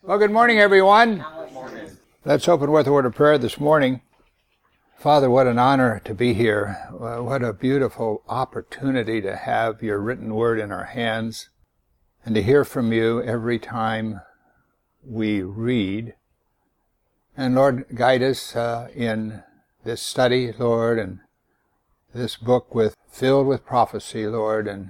Well, good morning, everyone. Good morning. Let's open with a word of prayer this morning. Father, what an honor to be here. What a beautiful opportunity to have your written word in our hands and to hear from you every time we read. And Lord, guide us in this study, Lord, and this book filled with prophecy, Lord, and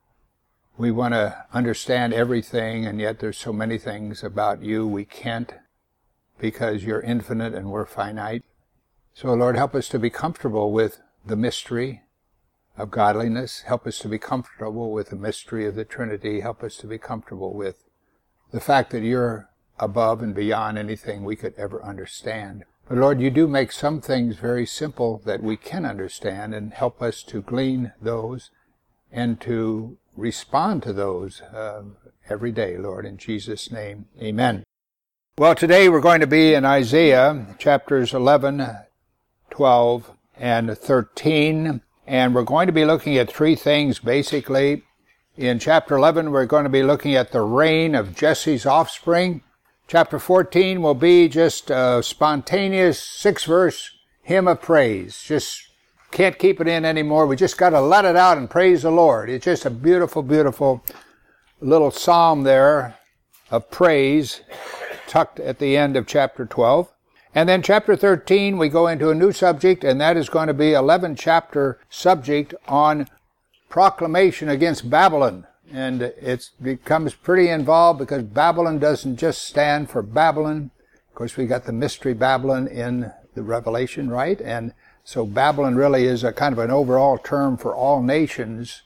we want to understand everything, and yet there's so many things about you we can't because you're infinite and we're finite. So, Lord, help us to be comfortable with the mystery of godliness. Help us to be comfortable with the mystery of the Trinity. Help us to be comfortable with the fact that you're above and beyond anything we could ever understand. But, Lord, you do make some things very simple that we can understand, and help us to glean those and to respond to those every day, Lord, in Jesus' name, amen. Well, today we're going to be in Isaiah chapters 11, 12, and 13, and we're going to be looking at three things, basically. In chapter 11, we're going to be looking at the reign of Jesse's offspring. Chapter 14 will be just a spontaneous 6-verse hymn of praise. Just can't keep it in anymore. We just got to let it out and praise the Lord. It's just a beautiful, beautiful little psalm there of praise tucked at the end of chapter 12. And then chapter 13, we go into a new subject, and that is going to be 11-chapter subject on proclamation against Babylon. And it becomes pretty involved because Babylon doesn't just stand for Babylon. Of course, we got the mystery Babylon in the Revelation, right? And so Babylon really is a kind of an overall term for all nations,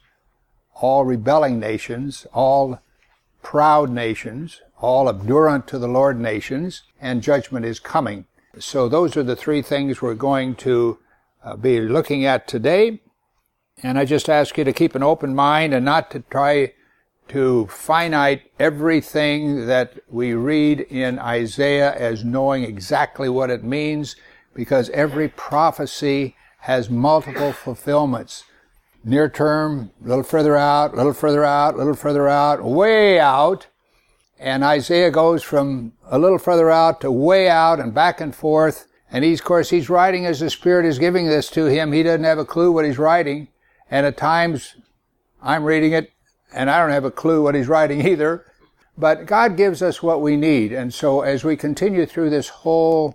all rebelling nations, all proud nations, all abhorrent to the Lord nations, and judgment is coming. So those are the three things we're going to be looking at today. And I just ask you to keep an open mind and not to try to finite everything that we read in Isaiah as knowing exactly what it means, because every prophecy has multiple fulfillments. Near term, a little further out, a little further out, a little further out, way out. And Isaiah goes from a little further out to way out and back and forth. And of course, he's writing as the Spirit is giving this to him. He doesn't have a clue what he's writing. And at times, I'm reading it, and I don't have a clue what he's writing either. But God gives us what we need. And so as we continue through this whole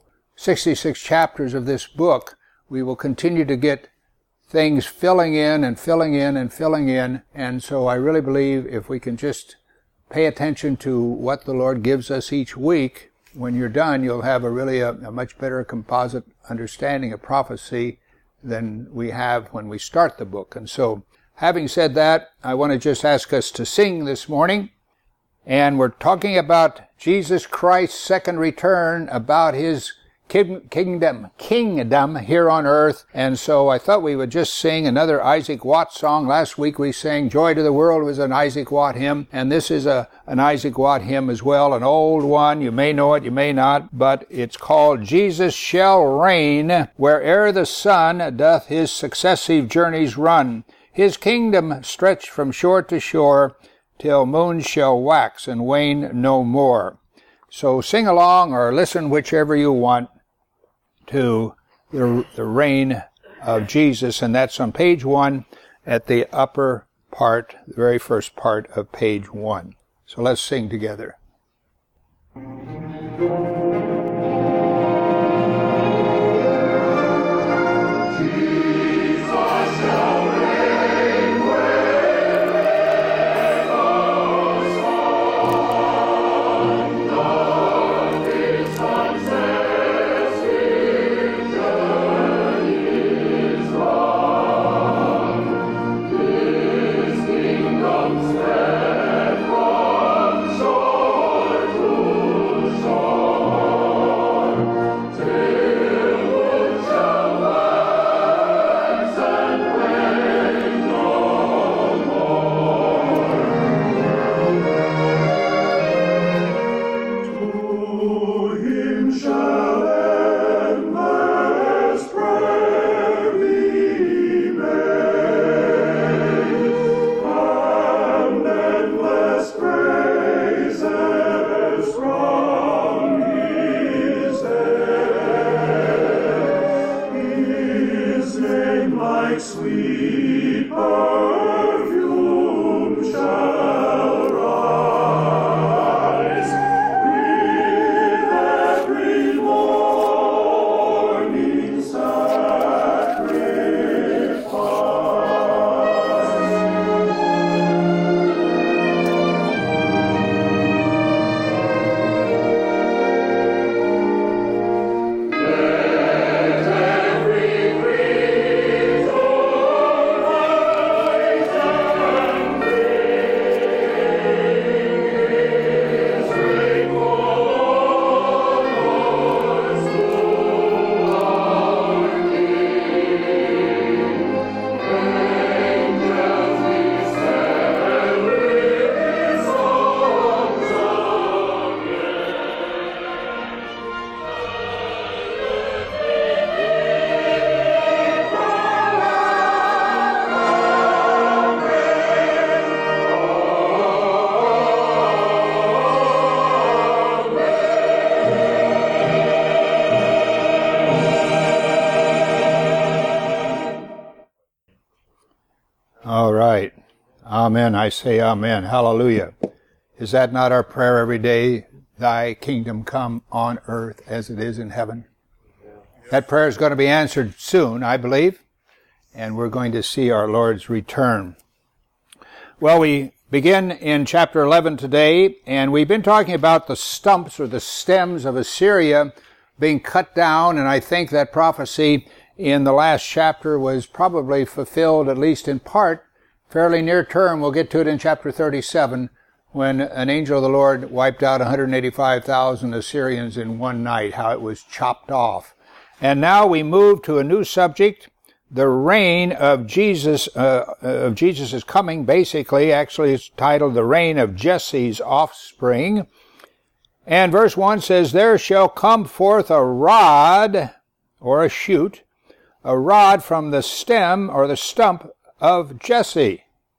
66 chapters of this book, we will continue to get things filling in and filling in and filling in. And so I really believe if we can just pay attention to what the Lord gives us each week, when you're done, you'll have a much better composite understanding of prophecy than we have when we start the book. And so, having said that, I want to just ask us to sing this morning. And we're talking about Jesus Christ's second return, about his kingdom here on earth. And so I thought we would just sing another Isaac Watts song. Last week we sang Joy to the World was an Isaac Watt hymn, and this is an Isaac Watt hymn as well, an old one. You may know it, you may not, but it's called Jesus Shall Reign Where'er the sun doth his successive journeys run. His kingdom stretch from shore to shore till moon shall wax and wane no more. So sing along or listen, whichever you want, to the reign of Jesus, and that's on page 1 at the upper part, the very first part of page 1. So let's sing together. Spread from shore to shore. amen. I say amen. Hallelujah. Is that not our prayer every day? Thy kingdom come on earth as it is in heaven. That prayer is going to be answered soon, I believe, and we're going to see our Lord's return. Well, we begin in chapter 11 today, and we've been talking about the stumps or the stems of Assyria being cut down, and I think that prophecy in the last chapter was probably fulfilled, at least in part, fairly near term. We'll get to it in chapter 37, when an angel of the Lord wiped out 185,000 Assyrians in one night, how it was chopped off. And now we move to a new subject, the reign of Jesus. Jesus is coming, basically. Actually, it's titled The Reign of Jesse's Offspring. And verse 1 says, there shall come forth a rod, or a shoot, a rod from the stem, or the stump of Jesse.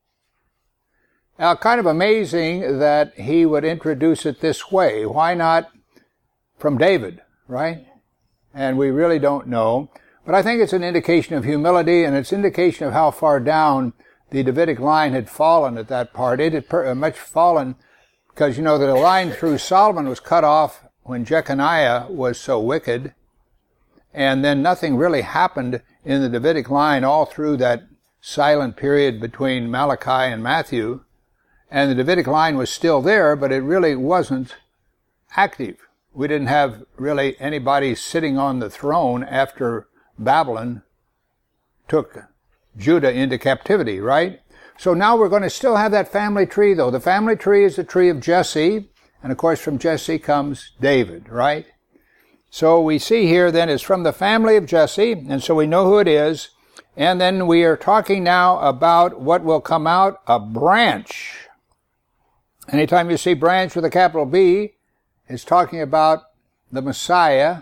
Now, kind of amazing that he would introduce it this way. Why not from David, right? And we really don't know. But I think it's an indication of humility, and it's an indication of how far down the Davidic line had fallen at that part. It had much fallen because, you know, the line through Solomon was cut off when Jeconiah was so wicked. And then nothing really happened in the Davidic line all through that silent period between Malachi and Matthew. And the Davidic line was still there, but it really wasn't active. We didn't have really anybody sitting on the throne after Babylon took Judah into captivity, right? So now we're going to still have that family tree, though. The family tree is the tree of Jesse, and of course from Jesse comes David, right? So we see here then it's from the family of Jesse, and so we know who it is. And then we are talking now about what will come out, a branch. Anytime you see branch with a capital B, it's talking about the Messiah.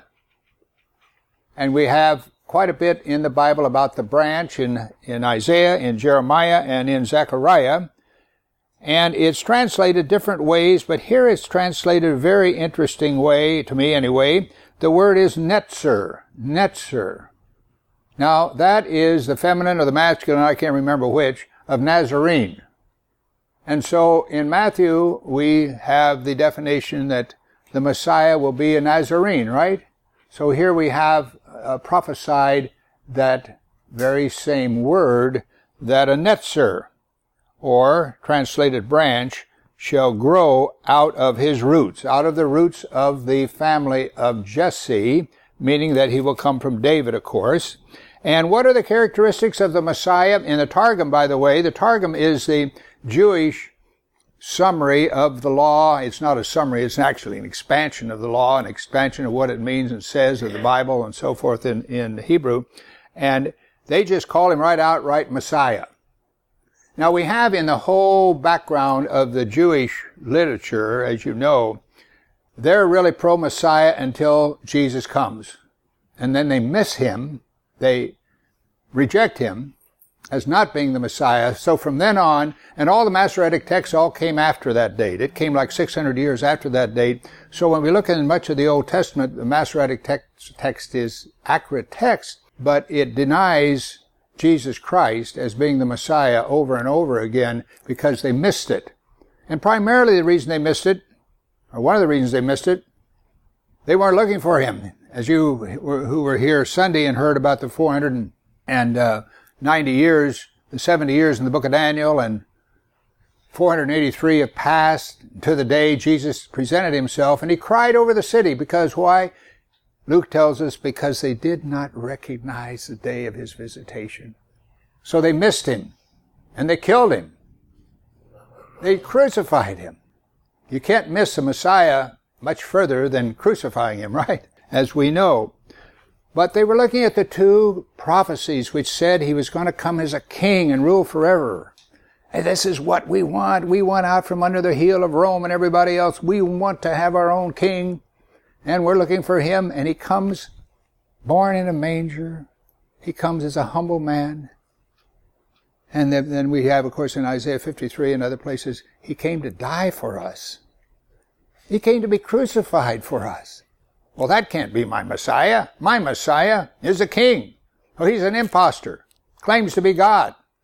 And we have quite a bit in the Bible about the branch in Isaiah, in Jeremiah, and in Zechariah. And it's translated different ways, but here it's translated a very interesting way, to me anyway. The word is netzer, netzer. Now, that is the feminine or the masculine, I can't remember which, of Nazarene. And so in Matthew, we have the definition that the Messiah will be a Nazarene, right? So here we have prophesied that very same word, that a netzer, or translated branch, shall grow out of his roots, out of the roots of the family of Jesse, meaning that he will come from David, of course. And what are the characteristics of the Messiah? In the Targum, by the way, the Targum is the Jewish summary of the law. It's not a summary, it's actually an expansion of the law, an expansion of what it means and says of the Bible and so forth in Hebrew. And they just call him right outright Messiah. Now we have in the whole background of the Jewish literature, as you know, they're really pro-Messiah until Jesus comes. And then they miss him, they reject him as not being the Messiah. So from then on, and all the Masoretic texts all came after that date. It came like 600 years after that date. So when we look in much of the Old Testament, the Masoretic text is accurate text, but it denies Jesus Christ as being the Messiah over and over again because they missed it. And primarily the reason they missed it, or one of the reasons they missed it, they weren't looking for him. As you who were here Sunday and heard about the 490 years, the 70 years in the book of Daniel, and 483 have passed to the day Jesus presented himself, and he cried over the city because why? Luke tells us because they did not recognize the day of his visitation. So they missed him, and they killed him. They crucified him. You can't miss the Messiah much further than crucifying him, right? As we know. But they were looking at the two prophecies which said he was going to come as a king and rule forever. And this is what we want. We want out from under the heel of Rome and everybody else. We want to have our own king. And we're looking for him. And he comes born in a manger. He comes as a humble man. And then we have, of course, in Isaiah 53 and other places, he came to die for us. He came to be crucified for us. Well, that can't be my Messiah. My Messiah is a king. Oh, he's an imposter. Claims to be God.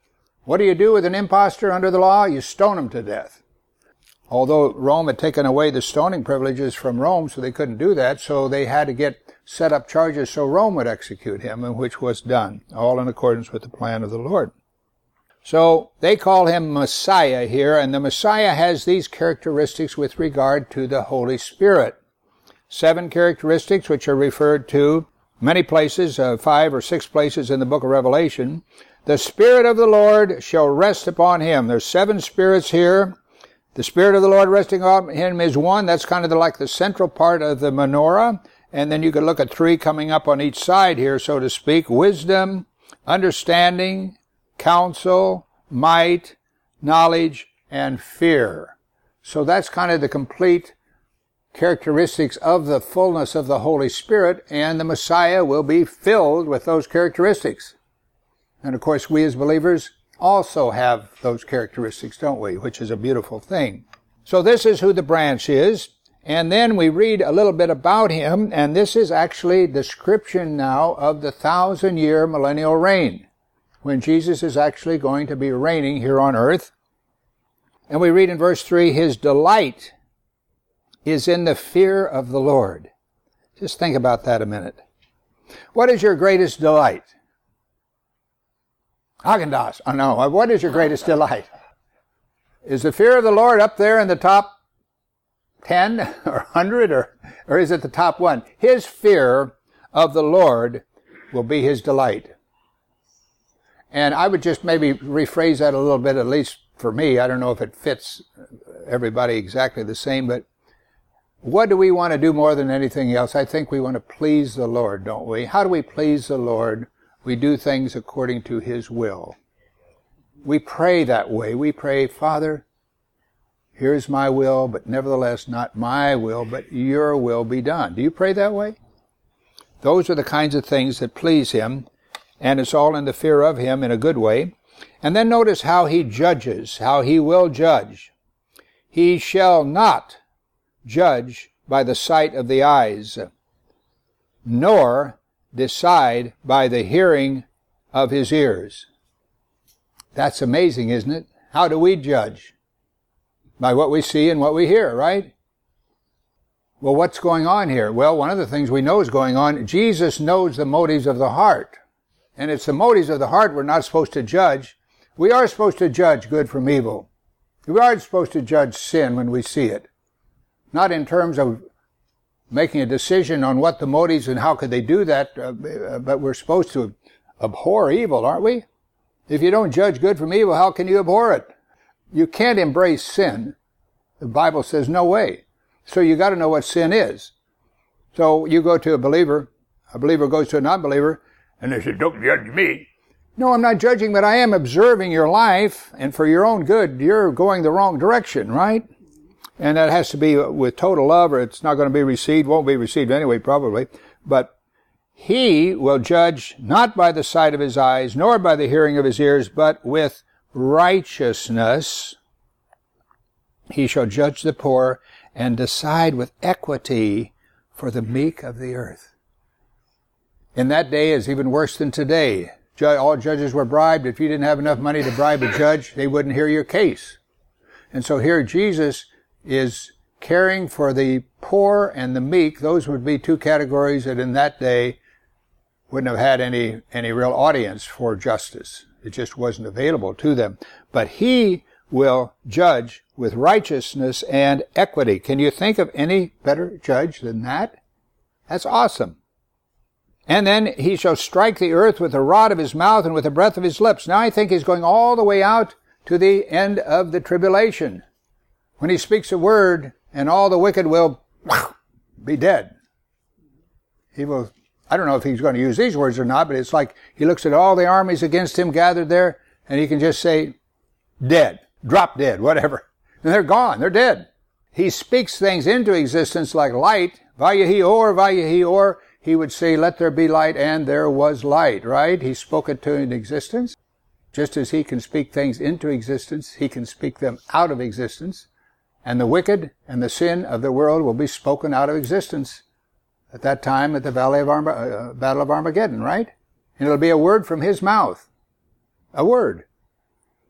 What do you do with an impostor under the law? You stone him to death. Although Rome had taken away the stoning privileges from Rome, so they couldn't do that, so they had to set up charges so Rome would execute him, and which was done, all in accordance with the plan of the Lord. So they call him Messiah here, and the Messiah has these characteristics with regard to the Holy Spirit. 7 characteristics which are referred to many places, 5 or 6 places in the book of Revelation. The Spirit of the Lord shall rest upon him. There's 7 spirits here. The Spirit of the Lord resting on him is one. That's kind of like the central part of the menorah. And then you can look at 3 coming up on each side here, so to speak. Wisdom, understanding, counsel, might, knowledge, and fear. So that's kind of the complete characteristics of the fullness of the Holy Spirit, and the Messiah will be filled with those characteristics. And of course, we as believers also have those characteristics, don't we? Which is a beautiful thing. So this is who the branch is. And then we read a little bit about him, and this is actually description now of the 1,000-year millennial reign, when Jesus is actually going to be reigning here on earth. And we read in verse 3, his delight is in the fear of the Lord. Just think about that a minute. What is your greatest delight? Haagen-Dazs. Oh no, what is your greatest delight? Is the fear of the Lord up there in the top 10 or 100 or is it the top 1? His fear of the Lord will be his delight. And I would just maybe rephrase that a little bit, at least for me. I don't know if it fits everybody exactly the same, but what do we want to do more than anything else? I think we want to please the Lord, don't we? How do we please the Lord? We do things according to his will. We pray that way. We pray, Father, here's my will, but nevertheless not my will, but your will be done. Do you pray that way? Those are the kinds of things that please him, and it's all in the fear of him in a good way. And then notice how he judges, how he will judge. He shall not judge by the sight of the eyes, nor decide by the hearing of his ears. That's amazing, isn't it? How do we judge? By what we see and what we hear, right? Well, what's going on here? Well, one of the things we know is going on, Jesus knows the motives of the heart. And it's the motives of the heart we're not supposed to judge. We are supposed to judge good from evil. We are supposed to judge sin when we see it. Not in terms of making a decision on what the motives and how could they do that, but we're supposed to abhor evil, aren't we? If you don't judge good from evil, how can you abhor it? You can't embrace sin. The Bible says no way. So you got to know what sin is. So you go to a believer goes to a non-believer, and they say, don't judge me. No, I'm not judging, but I am observing your life, and for your own good, you're going the wrong direction, right? And that has to be with total love, or it's not going to be received, won't be received anyway, probably. But he will judge not by the sight of his eyes, nor by the hearing of his ears, but with righteousness. He shall judge the poor and decide with equity for the meek of the earth. In that day is even worse than today. All judges were bribed. If you didn't have enough money to bribe a judge, they wouldn't hear your case. And so here Jesus is caring for the poor and the meek. Those would be 2 categories that in that day wouldn't have had any real audience for justice. It just wasn't available to them. But he will judge with righteousness and equity. Can you think of any better judge than that? That's awesome. And then he shall strike the earth with the rod of his mouth and with the breath of his lips. Now I think he's going all the way out to the end of the tribulation, when he speaks a word and all the wicked will be dead. He will, I don't know if he's going to use these words or not, but it's like he looks at all the armies against him gathered there, and he can just say, dead, drop dead, whatever. And they're gone, they're dead. He speaks things into existence like light, Vayahi or, he would say, let there be light, and there was light, right? He spoke it to an existence. Just as he can speak things into existence, he can speak them out of existence. And the wicked and the sin of the world will be spoken out of existence at that time at the Battle of Armageddon, right? And it'll be a word from his mouth. A word.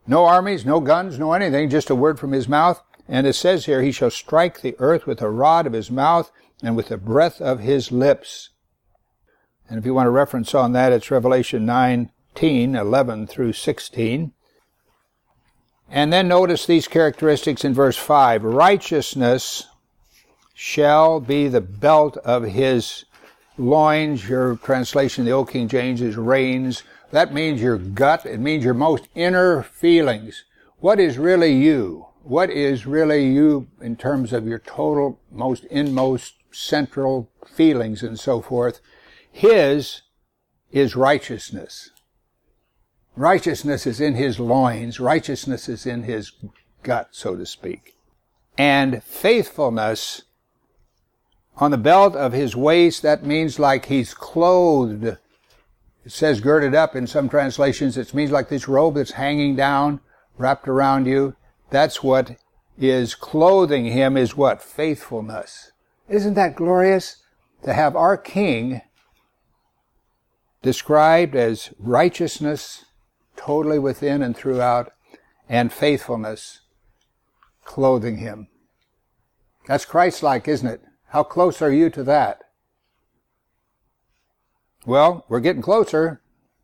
No armies, no guns, no anything, just a word from his mouth. And it says here, he shall strike the earth with the rod of his mouth and with the breath of his lips. And if you want a reference on that, it's Revelation 19:11 through 16. And then notice these characteristics in verse 5. Righteousness shall be the belt of his loins. Your translation, the Old King James, is reins. That means your gut. It means your most inner feelings. What is really you? What is really you in terms of your total, most inmost, central feelings and so forth? His is righteousness. Righteousness is in his loins. Righteousness is in his gut, so to speak. And faithfulness on the belt of his waist, that means like he's clothed. It says girded up in some translations. It means like this robe that's hanging down, wrapped around you. That's what is clothing him, is what? Faithfulness. Isn't that glorious? To have our King described as righteousness totally within and throughout, and faithfulness clothing him. That's Christ-like, isn't it? How close are you to that? Well, we're getting closer.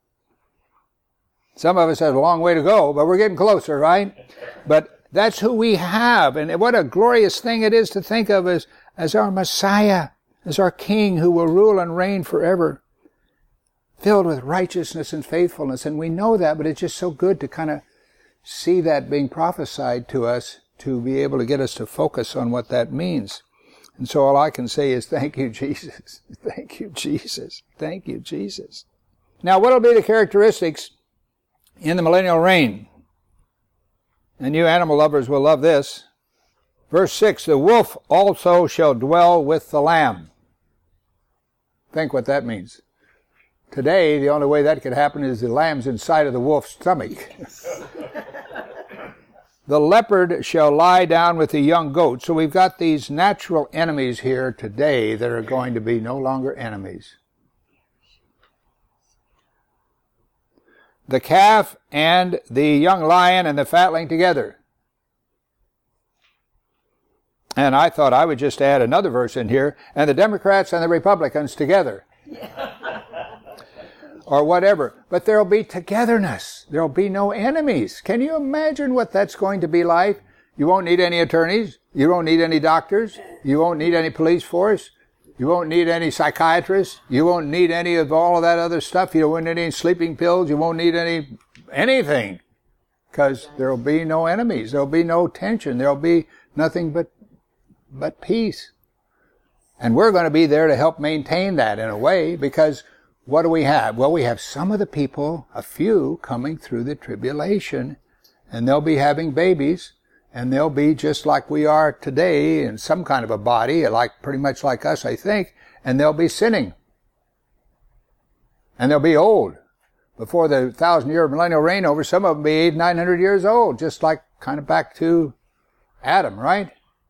Some of us have a long way to go, but we're getting closer, right? But that's who we have, and what a glorious thing it is to think of as our Messiah, as our King who will rule and reign forever, filled with righteousness and faithfulness. And we know that, but it's just so good to kind of see that being prophesied to us, to be able to get us to focus on what that means. And so all I can say is, thank you, Jesus. Thank you, Jesus. Thank you, Jesus. Now, what will be the characteristics in the millennial reign? And you animal lovers will love this. Verse 6, the wolf also shall dwell with the lamb. Think what that means. Today, the only way that could happen is the lamb's inside of the wolf's stomach. The leopard shall lie down with the young goat. So we've got these natural enemies here today that are going to be no longer enemies. The calf and the young lion and the fatling together. And I thought I would just add another verse in here, and the Democrats and the Republicans together. Or whatever. But there'll be togetherness. There'll be no enemies. Can you imagine what that's going to be like? You won't need any attorneys. You won't need any doctors. You won't need any police force. You won't need any psychiatrists. You won't need any of all of that other stuff. You won't need any sleeping pills. You won't need anything. Because there'll be no enemies. There'll be no tension. There'll be nothing but peace. And we're going to be there to help maintain that in a way, because what do we have? Well, we have some of the people, a few, coming through the tribulation, and they'll be having babies, and they'll be just like we are today in some kind of a body, pretty much like us, I think, and they'll be sinning. And they'll be old. Before the 1,000-year millennial reign over, some of them be 800, 900 years old, just like kind of back to Adam, right?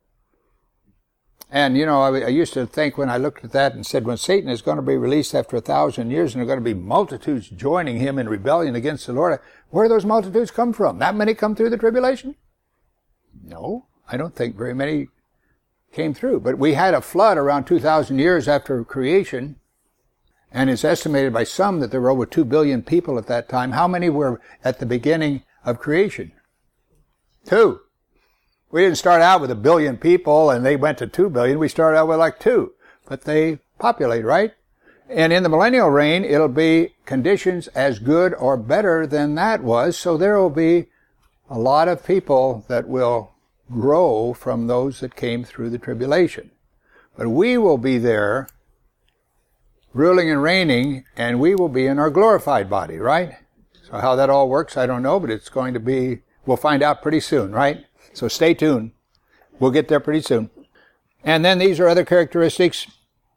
And, you know, I used to think when I looked at that and said, when Satan is going to be released after 1,000 years and there are going to be multitudes joining him in rebellion against the Lord, where do those multitudes come from? That many come through the tribulation? No, I don't think very many came through. But we had a flood around 2,000 years after creation, and it's estimated by some that there were over 2 billion people at that time. How many were at the beginning of creation? 2. We didn't start out with 1 billion people and they went to 2 billion. We started out with like 2. But they populate, right? And in the millennial reign, it'll be conditions as good or better than that was. So there will be a lot of people that will grow from those that came through the tribulation. But we will be there ruling and reigning, and we will be in our glorified body, right? So how that all works, I don't know, but it's going to be, we'll find out pretty soon, right? So stay tuned. We'll get there pretty soon. And then these are other characteristics.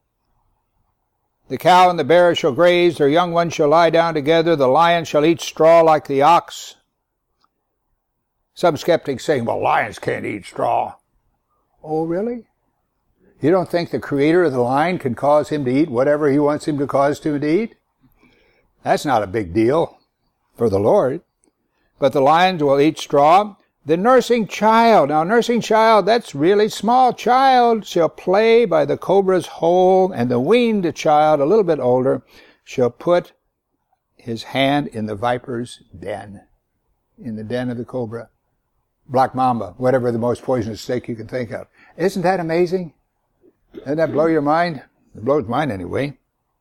The cow and the bear shall graze, their young ones shall lie down together, the lion shall eat straw like the ox. Some skeptics saying, well, lions can't eat straw. Oh, really? You don't think the creator of the lion can cause him to eat whatever he wants him to cause him to eat? That's not a big deal for the Lord. but the lions will eat straw. The nursing child, now nursing child, that's really small child, shall play by the cobra's hole, and the weaned child, a little bit older, shall put his hand in the viper's den, in the den of the cobra. Black mamba, whatever the most poisonous snake you can think of. Isn't that amazing? Doesn't that blow your mind? It blows mine anyway.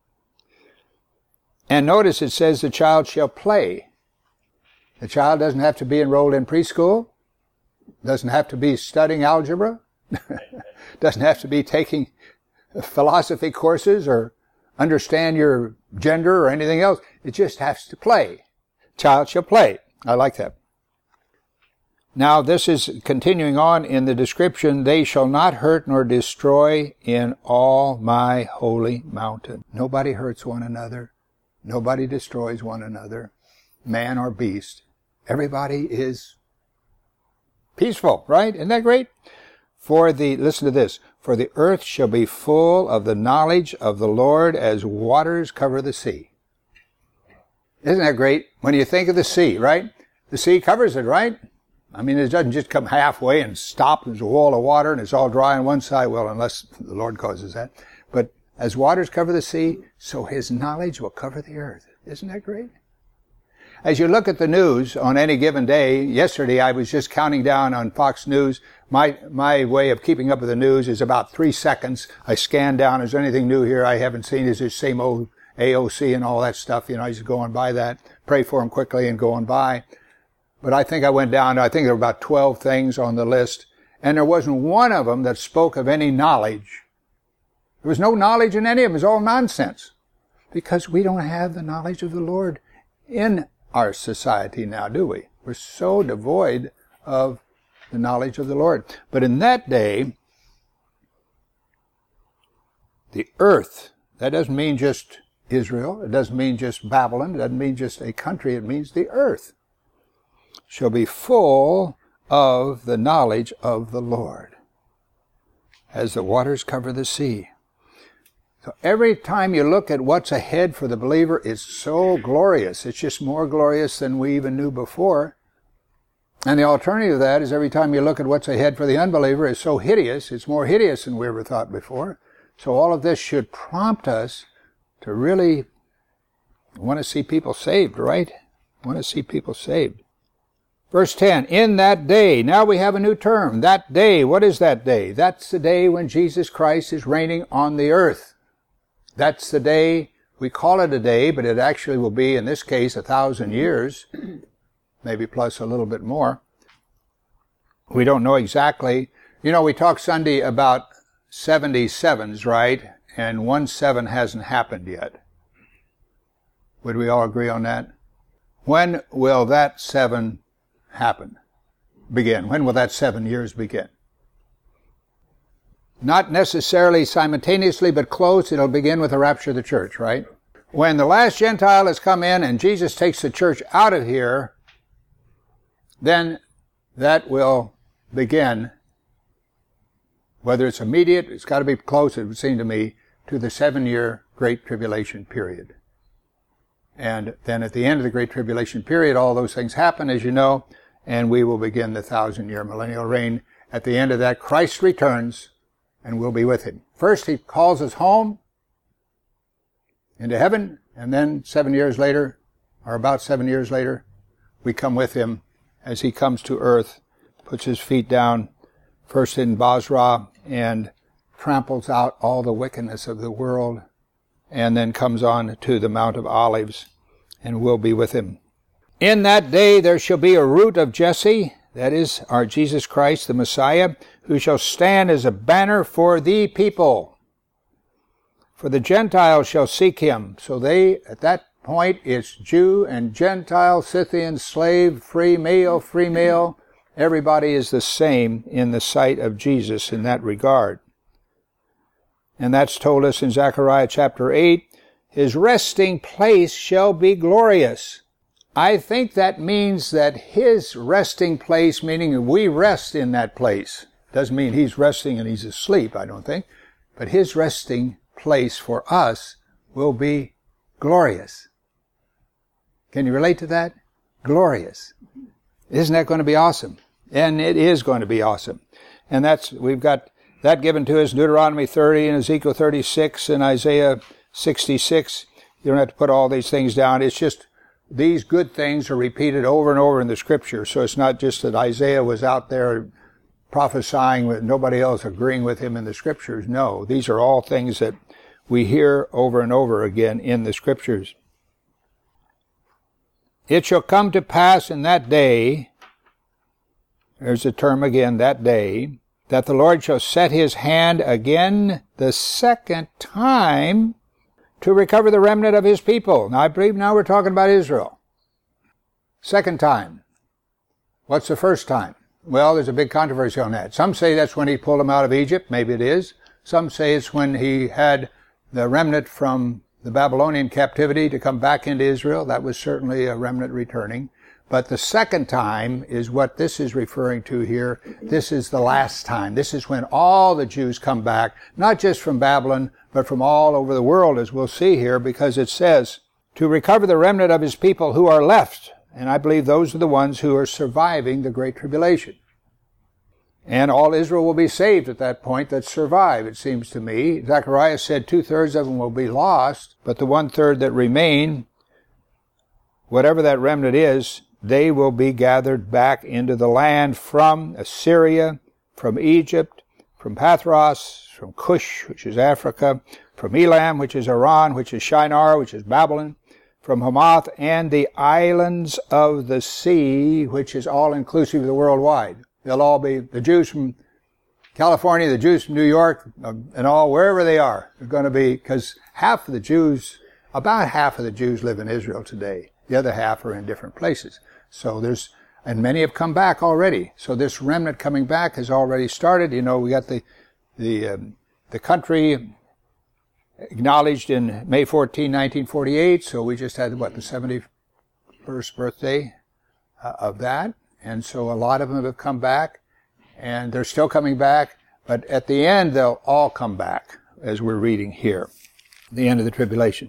And notice it says the child shall play. The child doesn't have to be enrolled in preschool. Doesn't have to be studying algebra. Doesn't have to be taking philosophy courses or understand your gender or anything else. It just has to play. Child shall play. I like that. Now this is continuing on in the description. They shall not hurt nor destroy in all my holy mountain. Nobody hurts one another. Nobody destroys one another. Man or beast. Everybody is peaceful, right? Isn't that great? Listen to this, for the earth shall be full of the knowledge of the Lord as waters cover the sea. Isn't that great? When you think of the sea, right? The sea covers it, right? I mean, it doesn't just come halfway and stop. There's a wall of water and it's all dry on one side. Well, unless the Lord causes that. But as waters cover the sea, so his knowledge will cover the earth. Isn't that great? As you look at the news on any given day, yesterday I was just counting down on Fox News. My way of keeping up with the news is about 3 seconds. I scan down. Is there anything new here I haven't seen? Is it same old AOC and all that stuff? You know, I just go on by that, pray for them quickly and go on by. But I think I went down, I think there were about 12 things on the list, and there wasn't one of them that spoke of any knowledge. There was no knowledge in any of them. It was all nonsense. Because we don't have the knowledge of the Lord in our society now, do we? We're so devoid of the knowledge of the Lord. But in that day, the earth, that doesn't mean just Israel, it doesn't mean just Babylon, it doesn't mean just a country, it means the earth, shall be full of the knowledge of the Lord, as the waters cover the sea. So every time you look at what's ahead for the believer, it's so glorious. It's just more glorious than we even knew before. And the alternative to that is every time you look at what's ahead for the unbeliever, it's so hideous. It's more hideous than we ever thought before. So all of this should prompt us to really want to see people saved, right? Want to see people saved. Verse 10, in that day, now we have a new term. That day, what is that day? That's the day when Jesus Christ is reigning on the earth. That's the day, we call it a day, but it actually will be, in this case, 1,000 years, maybe plus a little bit more. We don't know exactly. You know, we talked Sunday about 77s, right? And 1 7 hasn't happened yet. Would we all agree on that? When will that 7 happen? Begin? When will that 7 years begin? Not necessarily simultaneously, but close. It'll begin with the rapture of the church, right? When the last Gentile has come in and Jesus takes the church out of here, then that will begin, whether it's immediate, it's got to be close, it would seem to me, to the 7-year Great Tribulation period. And then at the end of the Great Tribulation period, all those things happen, as you know, and we will begin the 1,000-year millennial reign. At the end of that, Christ returns, and we'll be with him. First, he calls us home into heaven, and then 7 years later, or about 7 years later, we come with him as he comes to earth, puts his feet down, first in Basra, and tramples out all the wickedness of the world, and then comes on to the Mount of Olives, and we'll be with him. In that day there shall be a root of Jesse, that is our Jesus Christ, the Messiah, who shall stand as a banner for the people. For the Gentiles shall seek him. So they, at that point, it's Jew and Gentile, Scythian, slave, free male. Everybody is the same in the sight of Jesus in that regard. And that's told us in Zechariah chapter 8, his resting place shall be glorious. I think that means that his resting place, meaning we rest in that place. Doesn't mean he's resting and he's asleep, I don't think. But his resting place for us will be glorious. Can you relate to that? glorious. Isn't that going to be awesome? And it is going to be awesome. And we've got that given to us in Deuteronomy 30 and Ezekiel 36 and Isaiah 66. You don't have to put all these things down. It's just these good things are repeated over and over in the Scripture. So it's not just that Isaiah was out there prophesying with nobody else agreeing with him in the Scriptures. No, these are all things that we hear over and over again in the Scriptures. It shall come to pass in that day, there's the term again, that day, that the Lord shall set his hand again the second time to recover the remnant of his people. Now I believe now we're talking about Israel. Second time. What's the first time? Well, there's a big controversy on that. Some say that's when he pulled them out of Egypt. Maybe it is. Some say it's when he had the remnant from the Babylonian captivity to come back into Israel. That was certainly a remnant returning. But the second time is what this is referring to here. This is the last time. This is when all the Jews come back, not just from Babylon, but from all over the world, as we'll see here, because it says, to recover the remnant of his people who are left. And I believe those are the ones who are surviving the Great Tribulation. And all Israel will be saved at that point that survive, it seems to me. Zechariah said 2/3 of them will be lost, but the 1/3 that remain, whatever that remnant is, they will be gathered back into the land from Assyria, from Egypt, from Pathros, from Cush, which is Africa, from Elam, which is Iran, which is Shinar, which is Babylon, from Hamath, and the islands of the sea, which is all inclusive of the worldwide. They'll all be, the Jews from California, the Jews from New York, and all, wherever they are, they're going to be, because about half of the Jews live in Israel today. The other half are in different places. So and many have come back already. So this remnant coming back has already started. You know, we got the country acknowledged in May 14, 1948. So we just had, the 71st birthday of that. And so a lot of them have come back, and they're still coming back. But at the end, they'll all come back, as we're reading here, the end of the tribulation.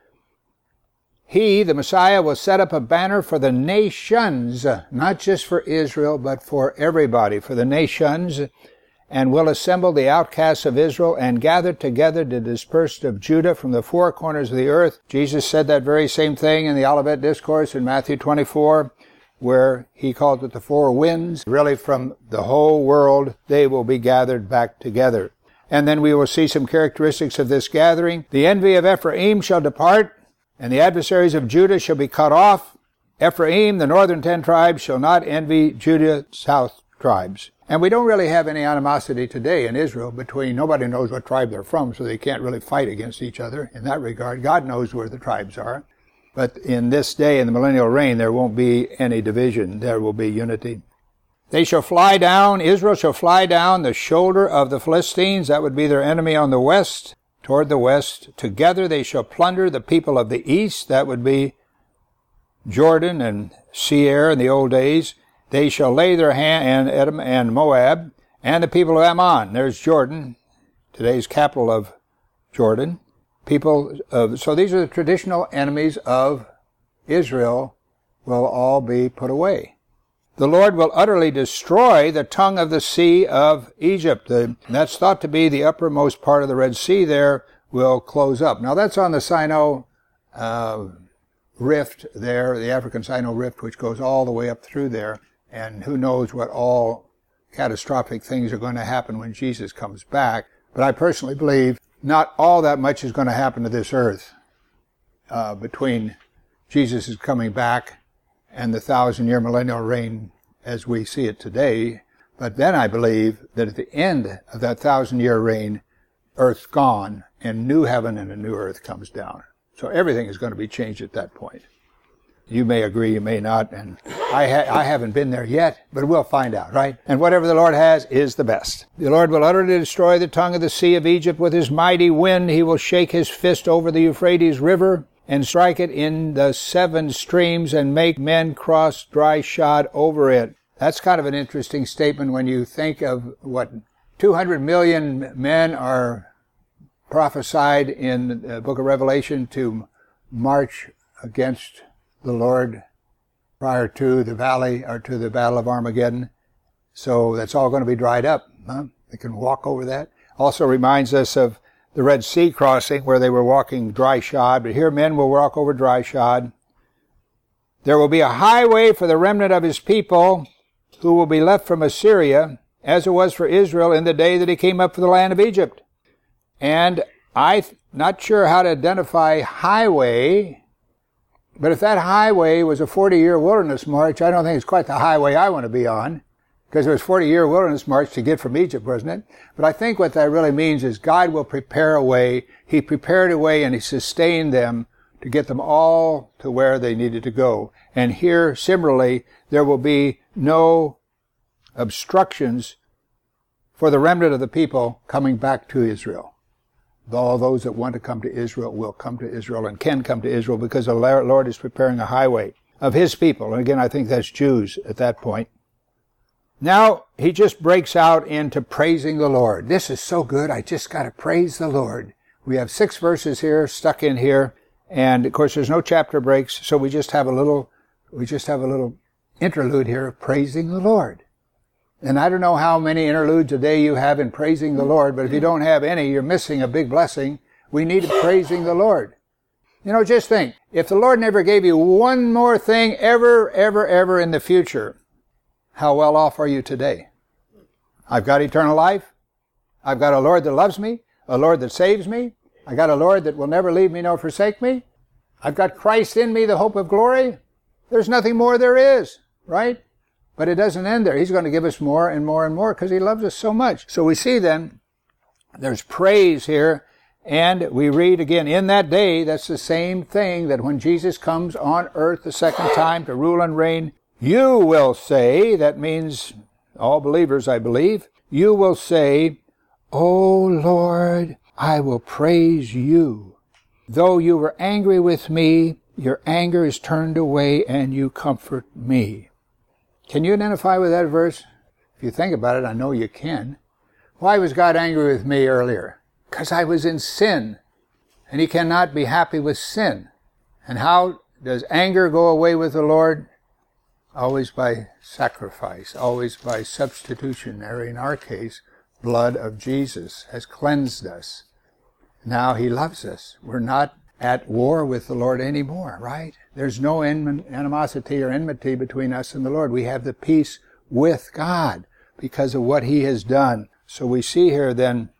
He, the Messiah, will set up a banner for the nations, not just for Israel, but for everybody, for the nations, and will assemble the outcasts of Israel and gather together the dispersed of Judah from the four corners of the earth. Jesus said that very same thing in the Olivet Discourse in Matthew 24, where he called it the four winds. Really, from the whole world, they will be gathered back together. And then we will see some characteristics of this gathering. The envy of Ephraim shall depart, and the adversaries of Judah shall be cut off. Ephraim, the northern 10 tribes, shall not envy Judah, south tribes. And we don't really have any animosity today in Israel between, nobody knows what tribe they're from, so they can't really fight against each other in that regard. God knows where the tribes are. But in this day, in the millennial reign, there won't be any division. There will be unity. They shall fly down, Israel shall fly down the shoulder of the Philistines. That would be their enemy on the west. Toward the west. Together they shall plunder the people of the east. That would be Jordan and Seir in the old days. They shall lay their hand, and Edom and Moab, and the people of Ammon. There's Jordan, today's capital of Jordan. So these are the traditional enemies of Israel will all be put away. The Lord will utterly destroy the tongue of the sea of Egypt. That's thought to be the uppermost part of the Red Sea there will close up. Now that's on the Sinai Rift there, the African Sinai Rift, which goes all the way up through there. And who knows what all catastrophic things are going to happen when Jesus comes back. But I personally believe not all that much is going to happen to this earth between Jesus is coming back and the 1,000-year millennial reign as we see it today. But then I believe that at the end of that 1,000-year reign, earth's gone, and new heaven and a new earth comes down. So everything is going to be changed at that point. You may agree, you may not, and I haven't been there yet, but we'll find out, right? And whatever the Lord has is the best. The Lord will utterly destroy the tongue of the sea of Egypt with his mighty wind. He will shake his fist over the Euphrates River and strike it in the 7 streams and make men cross dry shod over it. That's kind of an interesting statement when you think of what 200 million men are prophesied in the book of Revelation to march against the Lord prior to the valley or to the Battle of Armageddon. So that's all going to be dried up. They can walk over that. Also reminds us of the Red Sea crossing where they were walking dry shod, but here men will walk over dry shod. There will be a highway for the remnant of his people who will be left from Assyria, as it was for Israel in the day that he came up from the land of Egypt. And I'm not sure how to identify highway, but if that highway was a 40-year wilderness march, I don't think it's quite the highway I want to be on, because it was a 40-year wilderness march to get from Egypt, wasn't it? But I think what that really means is God will prepare a way. He prepared a way and he sustained them to get them all to where they needed to go. And here, similarly, there will be no obstructions for the remnant of the people coming back to Israel. All those that want to come to Israel will come to Israel and can come to Israel because the Lord is preparing a highway of his people. And again, I think that's Jews at that point. Now, he just breaks out into praising the Lord. This is so good, I just got to praise the Lord. We have 6 verses here, stuck in here. And of course, there's no chapter breaks, so we just have a little interlude here of praising the Lord. And I don't know how many interludes a day you have in praising the Lord, but if you don't have any, you're missing a big blessing. We need praising the Lord. You know, just think, if the Lord never gave you one more thing ever in the future, how well off are you today? I've got eternal life. I've got a Lord that loves me, a Lord that saves me. I got a Lord that will never leave me nor forsake me. I've got Christ in me, the hope of glory. There's nothing more there is, right? But it doesn't end there. He's going to give us more and more and more because he loves us so much. So we see then, there's praise here, and we read again, in that day, that's the same thing that when Jesus comes on earth the second time to rule and reign, you will say, that means all believers, I believe, you will say, O Lord, I will praise you. Though you were angry with me, your anger is turned away and you comfort me. Can you identify with that verse? If you think about it, I know you can. Why was God angry with me earlier? Because I was in sin. And he cannot be happy with sin. And how does anger go away with the Lord? Always by sacrifice, always by substitutionary, in our case, blood of Jesus has cleansed us. Now he loves us. We're not at war with the Lord anymore, right? There's no animosity or enmity between us and the Lord. We have the peace with God because of what he has done. So we see here then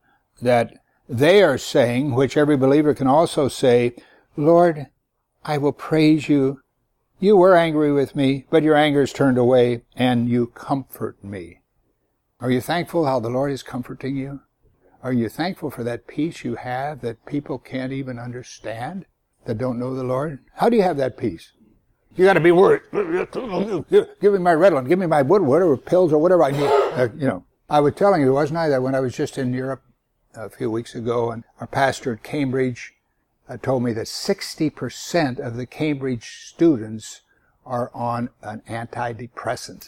that they are saying, which every believer can also say, Lord, I will praise you. You were angry with me, but your anger is turned away and you comfort me. Are you thankful how the Lord is comforting you? Are you thankful for that peace you have that people can't even understand, that don't know the Lord? How do you have that peace? You got to be worried. Give me my Ritalin, give me my Woodward or pills or whatever I need. I was telling you, wasn't I, that when I was just in Europe a few weeks ago, and our pastor at Cambridge told me that 60% of the Cambridge students are on an antidepressant.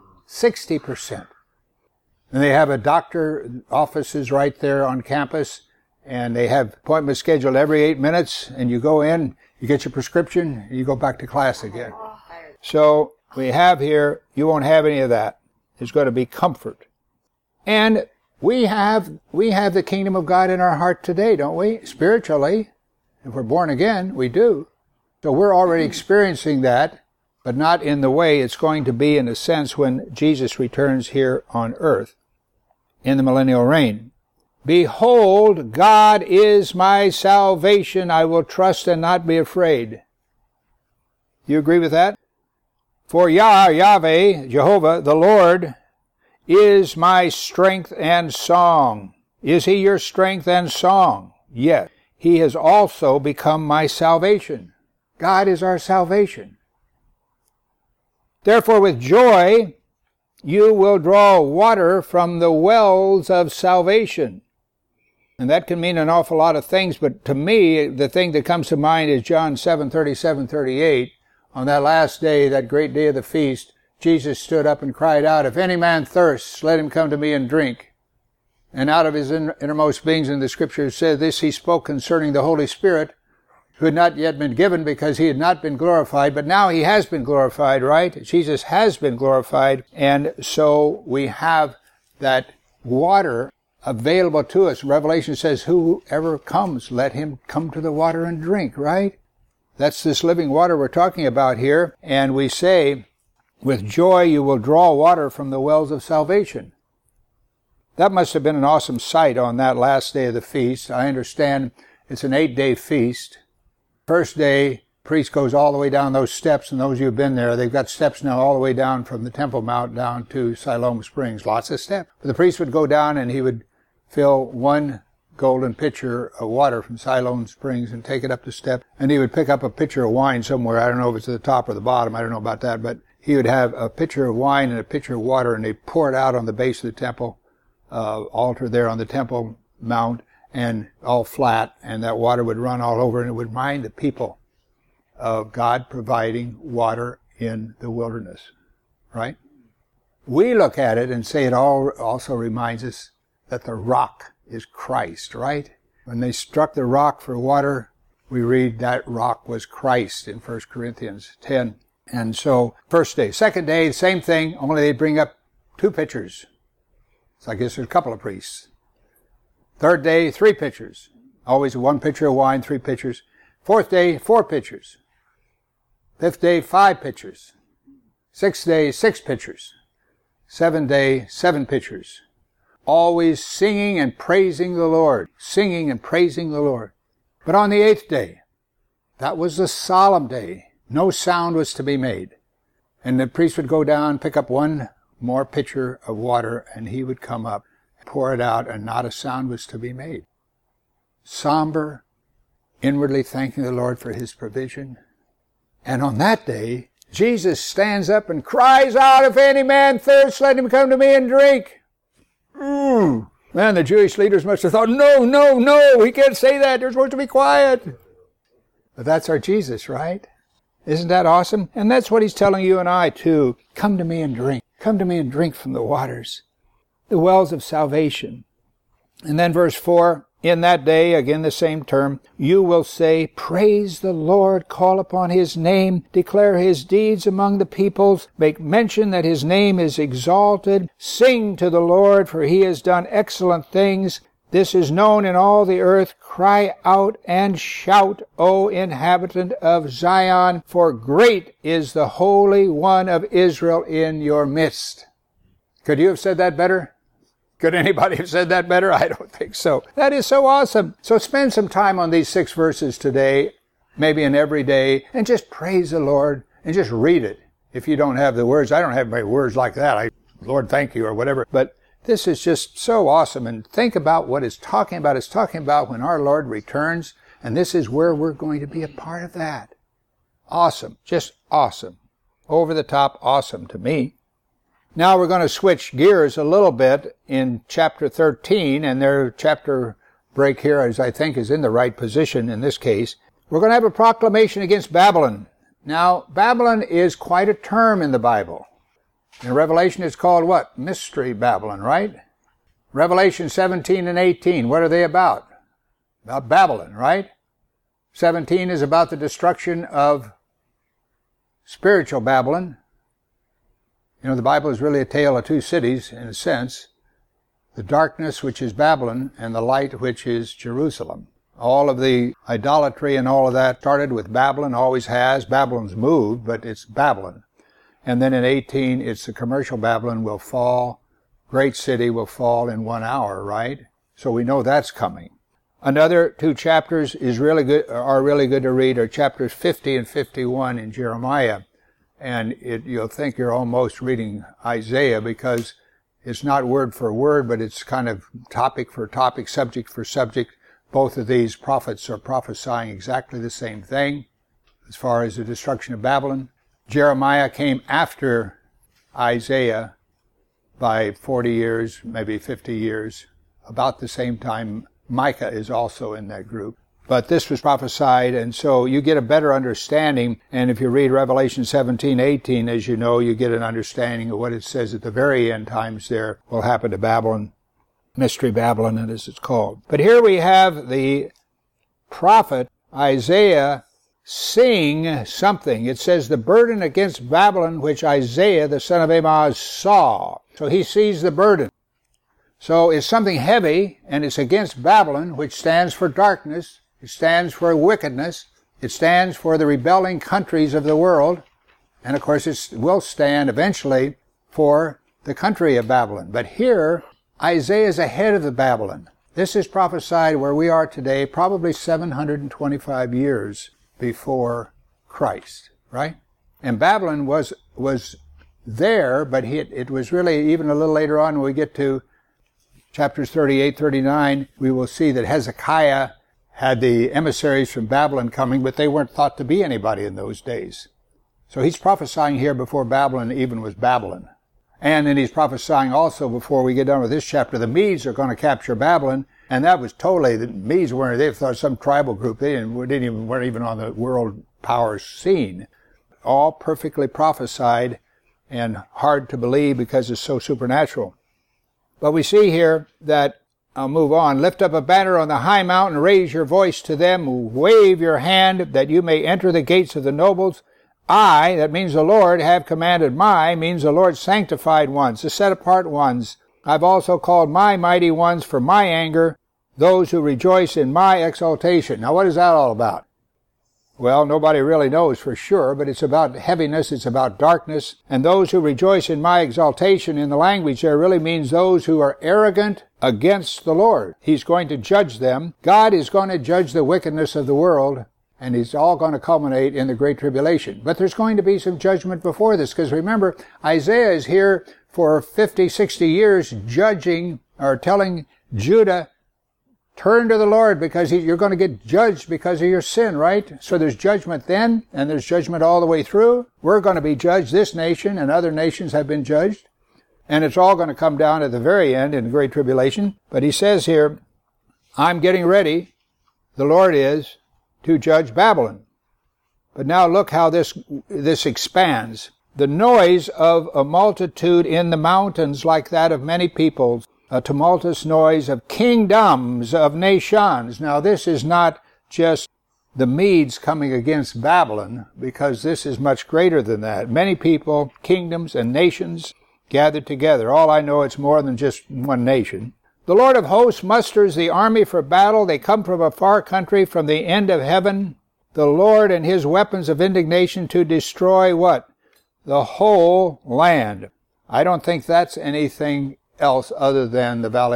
60%. And they have a doctor offices right there on campus, and they have appointments scheduled every 8 minutes, and you go in, you get your prescription, and you go back to class again. So we have here, you won't have any of that. There's going to be comfort. And we have the kingdom of God in our heart today, don't we? Spiritually. If we're born again, we do. So we're already experiencing that, but not in the way it's going to be in a sense when Jesus returns here on earth in the millennial reign. Behold, God is my salvation. I will trust and not be afraid. You agree with that? For Yahweh, Jehovah, the Lord, is my strength and song. Is he your strength and song? Yes. He has also become my salvation. God is our salvation. Therefore, with joy, you will draw water from the wells of salvation. And that can mean an awful lot of things, but to me, the thing that comes to mind is John 7:37-38. On that last day, that great day of the feast, Jesus stood up and cried out, if any man thirsts, let him come to me and drink. And out of his innermost beings, in the scriptures said this, he spoke concerning the Holy Spirit, who had not yet been given because he had not been glorified, but now he has been glorified, right? Jesus has been glorified, and so we have that water available to us. Revelation says, whoever comes, let him come to the water and drink, right? That's this living water we're talking about here, and we say, with joy you will draw water from the wells of salvation. That must have been an awesome sight on that last day of the feast. I understand it's an 8-day feast. First day, priest goes all the way down those steps, and those of you who've been there, they've got steps now all the way down from the Temple Mount down to Siloam Springs. Lots of steps. But the priest would go down and he would fill one golden pitcher of water from Siloam Springs and take it up the step, and he would pick up a pitcher of wine somewhere. I don't know if it's at the top or the bottom. I don't know about that, but he would have a pitcher of wine and a pitcher of water, and they'd pour it out on the base of the temple altar there on the Temple Mount, and all flat, and that water would run all over, and it would remind the people of God providing water in the wilderness, right? We look at it and say it also reminds us that the rock is Christ, right? When they struck the rock for water, we read that rock was Christ in 1 Corinthians 10. And so, first day. Second day, same thing, only they bring up 2 pitchers. So I guess there's a couple of priests. Third day, 3 pitchers. Always 1 pitcher of wine, 3 pitchers. Fourth day, 4 pitchers. Fifth day, 5 pitchers. Sixth day, 6 pitchers. Seventh day, 7 pitchers. Always singing and praising the Lord. Singing and praising the Lord. But on the 8th day, that was the solemn day. No sound was to be made. And the priest would go down, pick up 1 more pitcher of water, and he would come up, pour it out, and not a sound was to be made. Somber, inwardly thanking the Lord for his provision. And on that day, Jesus stands up and cries out, if any man thirst, let him come to me and drink. Man, the Jewish leaders must have thought, no, we can't say that. They're supposed to be quiet. But that's our Jesus, right? Isn't that awesome? And that's what he's telling you and I, too. Come to me and drink. Come to me and drink from the waters, the wells of salvation. And then verse 4, in that day, again the same term, you will say, praise the Lord, call upon his name, declare his deeds among the peoples, make mention that his name is exalted, sing to the Lord, for he has done excellent things. This is known in all the earth. Cry out and shout, O inhabitant of Zion, for great is the Holy One of Israel in your midst. Could you have said that better? Could anybody have said that better? I don't think so. That is so awesome. So spend some time on these 6 verses today, maybe in every day, and just praise the Lord and just read it. If you don't have the words, I don't have my words like that. Lord, thank you, or whatever. But this is just so awesome. And think about what it's talking about. It's talking about when our Lord returns, and this is where we're going to be a part of that. Awesome. Just awesome. Over the top awesome to me. Now we're going to switch gears a little bit in chapter 13, and their chapter break here, as I think, is in the right position in this case. We're going to have a proclamation against Babylon. Now, Babylon is quite a term in the Bible. In Revelation, it's called what? Mystery Babylon, right? Revelation 17 and 18, what are they about? About Babylon, right? 17 is about the destruction of spiritual Babylon. You know, the Bible is really a tale of 2 cities, in a sense. The darkness, which is Babylon, and the light, which is Jerusalem. All of the idolatry and all of that started with Babylon, always has. Babylon's moved, but it's Babylon. And then in 18, it's the commercial Babylon will fall. Great city will fall in 1 hour, right? So we know that's coming. Another 2 chapters are really good to read are chapters 50 and 51 in Jeremiah. And you'll think you're almost reading Isaiah because it's not word for word, but it's kind of topic for topic, subject for subject. Both of these prophets are prophesying exactly the same thing as far as the destruction of Babylon. Jeremiah came after Isaiah by 40 years, maybe 50 years. About the same time, Micah is also in that group. But this was prophesied, and so you get a better understanding. And if you read Revelation 17, 18, as you know, you get an understanding of what it says at the very end times there will happen to Babylon, Mystery Babylon, as it's called. But here we have the prophet Isaiah seeing something. It says, the burden against Babylon which Isaiah, the son of Amoz, saw. So he sees the burden. So it's something heavy, and it's against Babylon, which stands for darkness. It stands for wickedness. It stands for the rebelling countries of the world. And of course it will stand eventually for the country of Babylon. But here, Isaiah is ahead of the Babylon. This is prophesied where we are today, probably 725 years before Christ, right? And Babylon was there, but it was really even a little later on when we get to chapters 38, 39, we will see that Hezekiah had the emissaries from Babylon coming, but they weren't thought to be anybody in those days. So he's prophesying here before Babylon even was Babylon. And then he's prophesying also, before we get done with this chapter, the Medes are going to capture Babylon. And that was totally, the Medes they thought some tribal group. They weren't even on the world power scene. All perfectly prophesied and hard to believe because it's so supernatural. But we see here that, I'll move on, lift up a banner on the high mountain, raise your voice to them, wave your hand that you may enter the gates of the nobles. I, that means the Lord, have commanded. My means the Lord sanctified ones, the set apart ones. I've also called my mighty ones for my anger, those who rejoice in my exaltation. Now what is that all about? Well, nobody really knows for sure, but it's about heaviness, it's about darkness. And those who rejoice in my exaltation, in the language there, really means those who are arrogant against the Lord. He's going to judge them. God is going to judge the wickedness of the world, and it's all going to culminate in the Great Tribulation. But there's going to be some judgment before this, because remember, Isaiah is here for 50, 60 years judging, or telling Judah, turn to the Lord because you're going to get judged because of your sin, right? So there's judgment then, and there's judgment all the way through. We're going to be judged. This nation and other nations have been judged. And it's all going to come down at the very end in the Great Tribulation. But he says here, I'm getting ready, the Lord is, to judge Babylon. But now look how this expands. The noise of a multitude in the mountains like that of many peoples, a tumultuous noise of kingdoms of nations. Now this is not just the Medes coming against Babylon, because this is much greater than that. Many people, kingdoms, and nations gathered together. All I know, it's more than just one nation. The Lord of hosts musters the army for battle. They come from a far country, from the end of heaven. The Lord and his weapons of indignation to destroy what? The whole land. I don't think that's anything else other than the Battle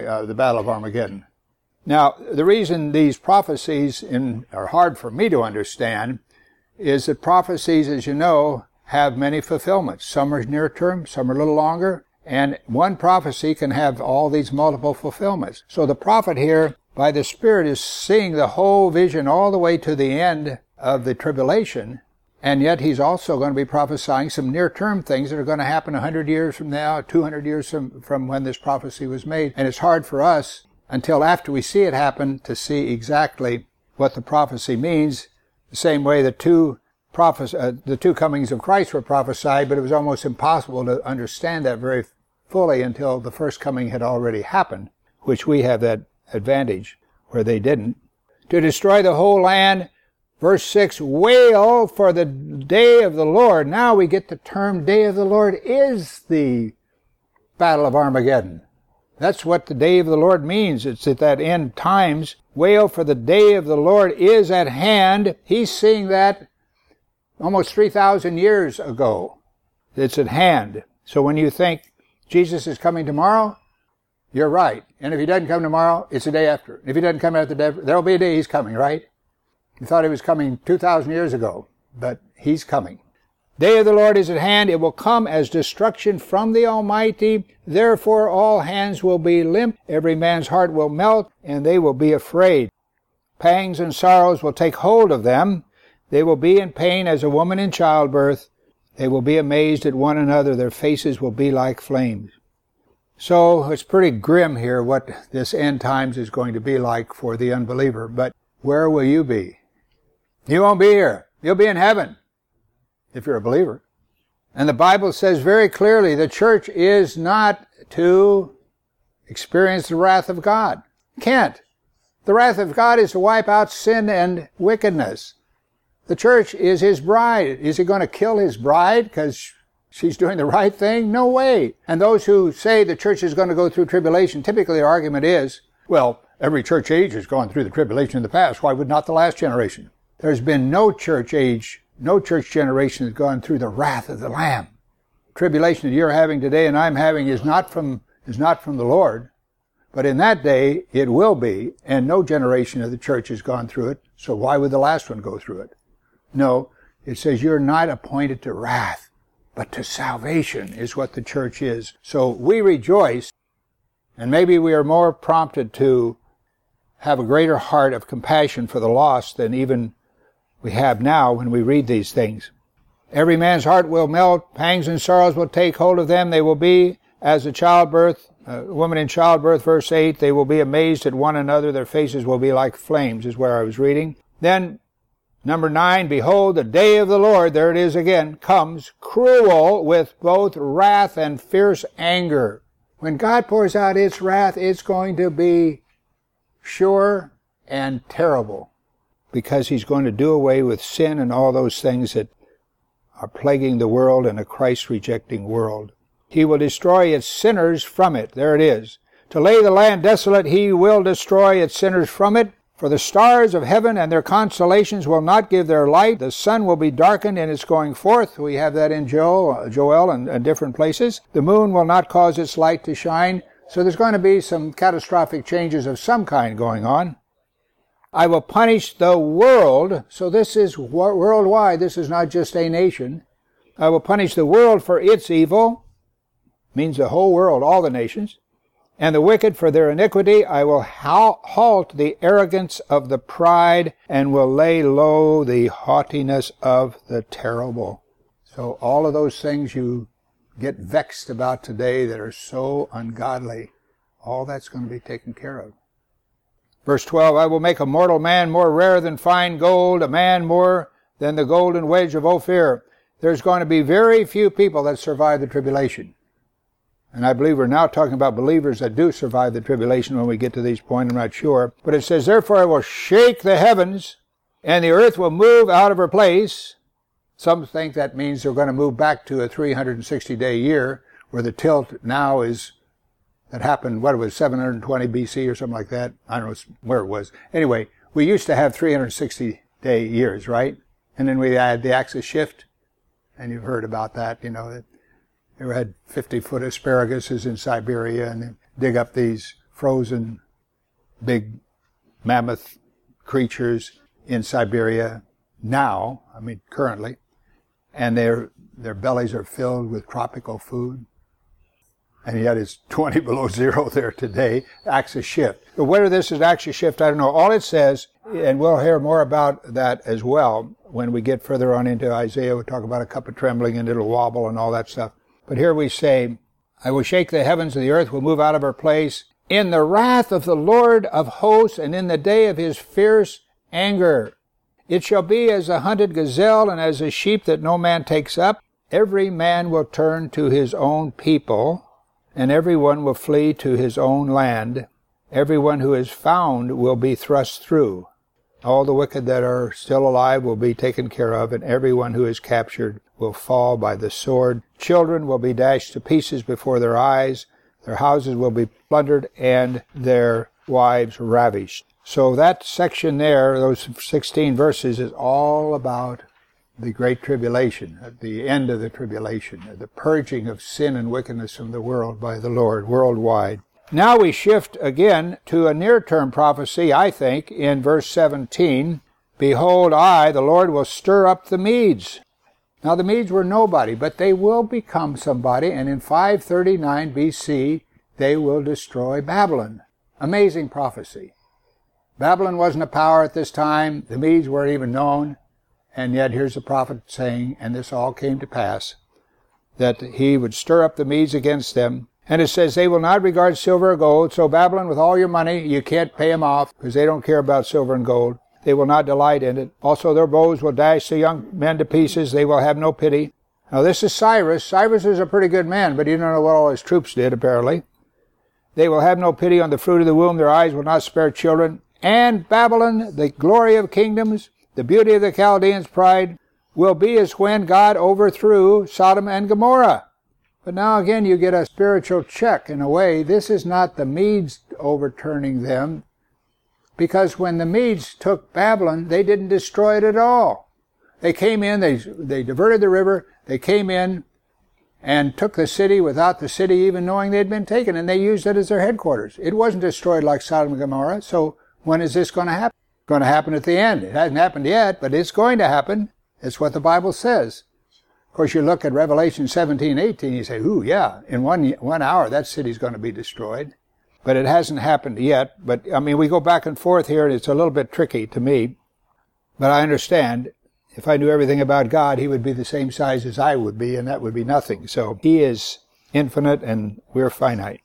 of Armageddon. Now, the reason these prophecies are hard for me to understand is that prophecies, as you know, have many fulfillments. Some are near term, some are a little longer, and one prophecy can have all these multiple fulfillments. So the prophet here, by the Spirit, is seeing the whole vision all the way to the end of the tribulation, and yet he's also going to be prophesying some near-term things that are going to happen 100 years from now, 200 years from when this prophecy was made. And it's hard for us, until after we see it happen, to see exactly what the prophecy means, the same way the two comings of Christ were prophesied, but it was almost impossible to understand that very fully until the first coming had already happened, which we have that advantage, where they didn't. To destroy the whole land. Verse 6, wail for the day of the Lord. Now we get the term day of the Lord is the Battle of Armageddon. That's what the day of the Lord means. It's at that end times. Wail for the day of the Lord is at hand. He's seeing that almost 3,000 years ago. It's at hand. So when you think Jesus is coming tomorrow, you're right. And if he doesn't come tomorrow, it's the day after. If he doesn't come after the day, there'll be a day he's coming, right? You thought he was coming 2,000 years ago, but he's coming. Day of the Lord is at hand. It will come as destruction from the Almighty. Therefore all hands will be limp. Every man's heart will melt, and they will be afraid. Pangs and sorrows will take hold of them. They will be in pain as a woman in childbirth. They will be amazed at one another. Their faces will be like flames. So it's pretty grim here what this end times is going to be like for the unbeliever. But where will you be? You won't be here. You'll be in heaven if you're a believer. And the Bible says very clearly the church is not to experience the wrath of God. Can't. The wrath of God is to wipe out sin and wickedness. The church is his bride. Is he going to kill his bride because she's doing the right thing? No way. And those who say the church is going to go through tribulation, typically their argument is, well, every church age has gone through the tribulation in the past. Why would not the last generation? There's been no church age, no church generation that's gone through the wrath of the Lamb. Tribulation that you're having today and I'm having is not from the Lord. But in that day, it will be, and no generation of the church has gone through it, so why would the last one go through it? No, it says you're not appointed to wrath, but to salvation is what the church is. So we rejoice, and maybe we are more prompted to have a greater heart of compassion for the lost than even we have now when we read these things. Every man's heart will melt, pangs and sorrows will take hold of them, they will be as a woman in childbirth, verse 8, they will be amazed at one another, their faces will be like flames, is where I was reading. Then, number 9, behold, the day of the Lord, there it is again, comes cruel with both wrath and fierce anger. When God pours out its wrath, it's going to be sure and terrible, because he's going to do away with sin and all those things that are plaguing the world and a Christ-rejecting world. He will destroy its sinners from it. There it is. To lay the land desolate, he will destroy its sinners from it. For the stars of heaven and their constellations will not give their light. The sun will be darkened in its going forth. We have that in Joel and different places. The moon will not cause its light to shine. So there's going to be some catastrophic changes of some kind going on. I will punish the world. So this is worldwide. This is not just a nation. I will punish the world for its evil. Means the whole world, all the nations. And the wicked for their iniquity. I will halt the arrogance of the pride and will lay low the haughtiness of the terrible. So all of those things you get vexed about today that are so ungodly, all that's going to be taken care of. Verse 12, I will make a mortal man more rare than fine gold, a man more than the golden wedge of Ophir. There's going to be very few people that survive the tribulation. And I believe we're now talking about believers that do survive the tribulation when we get to these points, I'm not sure. But it says, therefore I will shake the heavens, and the earth will move out of her place. Some think that means they're going to move back to a 360-day year, where the tilt now is, that happened, 720 BC or something like that. I don't know where it was. Anyway, we used to have 360-day years, right? And then we had the axis shift, and you've heard about that, that they had 50-foot asparaguses in Siberia and they dig up these frozen big mammoth creatures in Siberia now, currently, and their bellies are filled with tropical food. And yet it's 20 below zero there today, axis shift. But whether this is axis shift, I don't know. All it says, and we'll hear more about that as well when we get further on into Isaiah, we'll talk about a cup of trembling and it'll wobble and all that stuff. But here we say, I will shake the heavens and the earth will move out of her place in the wrath of the Lord of hosts and in the day of his fierce anger. It shall be as a hunted gazelle and as a sheep that no man takes up. Every man will turn to his own people, and every one will flee to his own land. Every one who is found will be thrust through. All the wicked that are still alive will be taken care of, and everyone who is captured will fall by the sword. Children will be dashed to pieces before their eyes. Their houses will be plundered, and their wives ravished. So that section there, those 16 verses, is all about the Great Tribulation, at the end of the tribulation, the purging of sin and wickedness from the world by the Lord, worldwide. Now we shift again to a near-term prophecy, I think, in verse 17. Behold, I, the Lord, will stir up the Medes. Now the Medes were nobody, but they will become somebody, and in 539 BC, they will destroy Babylon. Amazing prophecy. Babylon wasn't a power at this time. The Medes weren't even known. And yet here's the prophet saying, and this all came to pass, that he would stir up the Medes against them. And it says, they will not regard silver or gold. So Babylon, with all your money, you can't pay them off because they don't care about silver and gold. They will not delight in it. Also their bows will dash the young men to pieces. They will have no pity. Now this is Cyrus. Cyrus is a pretty good man, but you don't know what all his troops did, apparently. They will have no pity on the fruit of the womb. Their eyes will not spare children. and Babylon, the glory of kingdoms, the beauty of the Chaldeans' pride, will be as when God overthrew Sodom and Gomorrah. But now again you get a spiritual check in a way. This is not the Medes overturning them, because when the Medes took Babylon, they didn't destroy it at all. They came in, they diverted the river, they came in and took the city without the city even knowing they'd been taken, and they used it as their headquarters. It wasn't destroyed like Sodom and Gomorrah, so when is this going to happen? It's going to happen at the end. It hasn't happened yet, but it's going to happen. It's what the Bible says. Of course, you look at Revelation 17:18, you say, ooh, yeah, in 1 hour that city's going to be destroyed. But it hasn't happened yet. But, I mean, we go back and forth here, and it's a little bit tricky to me. But I understand. If I knew everything about God, He would be the same size as I would be, and that would be nothing. So He is infinite, and we're finite.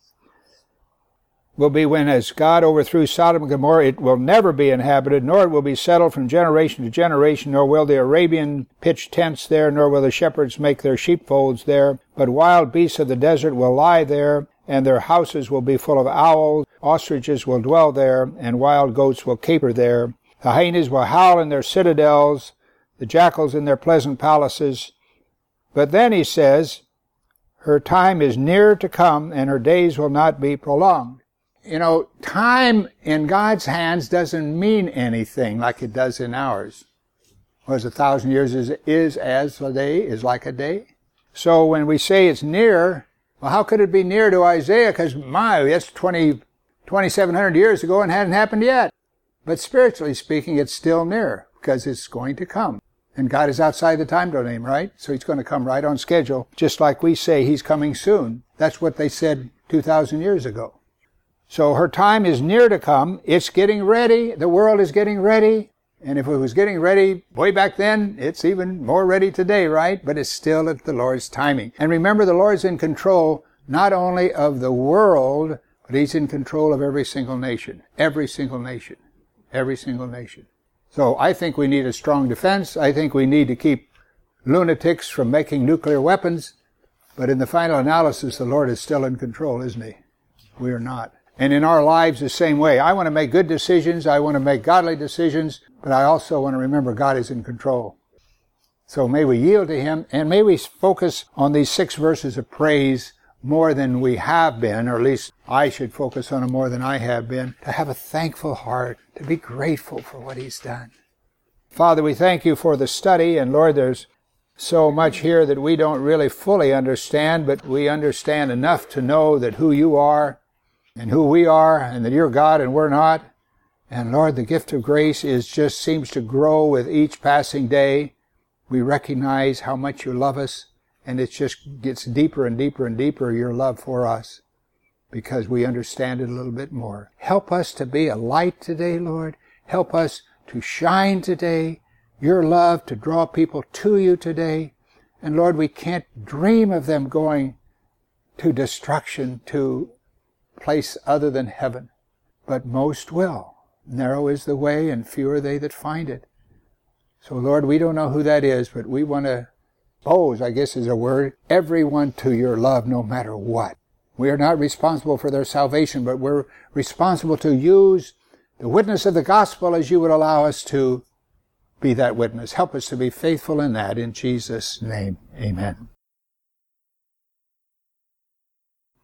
Will be when, as God overthrew Sodom and Gomorrah, it will never be inhabited, nor it will be settled from generation to generation, nor will the Arabian pitch tents there, nor will the shepherds make their sheepfolds there. But wild beasts of the desert will lie there, and their houses will be full of owls. Ostriches will dwell there, and wild goats will caper there. The hyenas will howl in their citadels, the jackals in their pleasant palaces. But then he says, her time is near to come, and her days will not be prolonged. You know, time in God's hands doesn't mean anything like it does in ours. Whereas 1,000 years is as a day, is like a day. So when we say it's near, well, how could it be near to Isaiah? Because, that's 2,700 years ago and hadn't happened yet. But spiritually speaking, it's still near, because it's going to come. And God is outside the time domain, right? So He's going to come right on schedule, just like we say He's coming soon. That's what they said 2,000 years ago. So her time is near to come. It's getting ready. The world is getting ready. And if it was getting ready way back then, it's even more ready today, right? But it's still at the Lord's timing. And remember, the Lord's in control not only of the world, but He's in control of every single nation. Every single nation. Every single nation. So I think we need a strong defense. I think we need to keep lunatics from making nuclear weapons. But in the final analysis, the Lord is still in control, isn't He? We are not. And in our lives, the same way. I want to make good decisions. I want to make godly decisions. But I also want to remember God is in control. So may we yield to Him, and may we focus on these 6 verses of praise more than we have been, or at least I should focus on them more than I have been, to have a thankful heart, to be grateful for what He's done. Father, we thank You for the study, and Lord, there's so much here that we don't really fully understand, but we understand enough to know that who You are, and who we are, and that You're God and we're not. And Lord, the gift of grace seems to grow with each passing day. We recognize how much You love us, and it just gets deeper and deeper and deeper, Your love for us, because we understand it a little bit more. Help us to be a light today, Lord. Help us to shine today. Your love to draw people to You today. And Lord, we can't dream of them going to destruction, to place other than heaven, but most will. Narrow is the way, and few are they that find it. So Lord, we don't know who that is, but we want to expose, I guess is a word, everyone to Your love no matter what. We are not responsible for their salvation, but we're responsible to use the witness of the gospel as You would allow us to be that witness. Help us to be faithful in that, in Jesus' name. Amen.